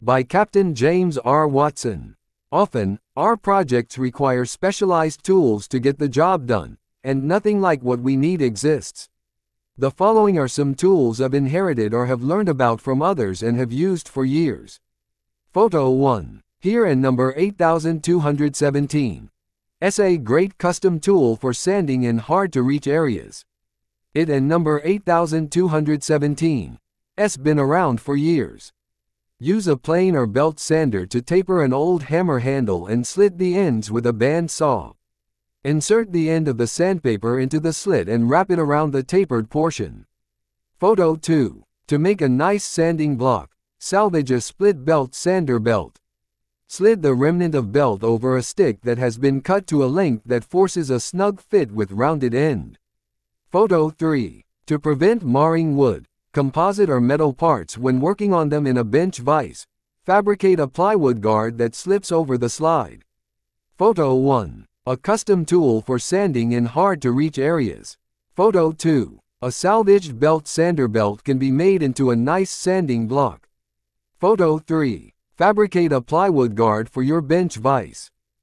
by Captain James R. Watson. Often, our projects require specialized tools to get the job done, and nothing like what we need exists. The following are some tools I've inherited or have learned about from others and have used for years. Photo 1. Here and number 8217. A great custom tool for sanding in hard-to-reach areas. It and number 8217. Been around for years. Use a plane or belt sander to taper an old hammer handle and slit the ends with a band saw. Insert the end of the sandpaper into the slit and wrap it around the tapered portion. Photo 2. To make a nice sanding block, salvage a split belt sander belt. Slid the remnant of belt over a stick that has been cut to a length that forces a snug fit with rounded end. Photo 3. To prevent marring wood, composite or metal parts when working on them in a bench vise, fabricate a plywood guard that slips over the slide. Photo 1. A custom tool for sanding in hard-to-reach areas. Photo 2. A salvaged belt sander belt can be made into a nice sanding block. Photo 3. Fabricate a plywood guard for your bench vise.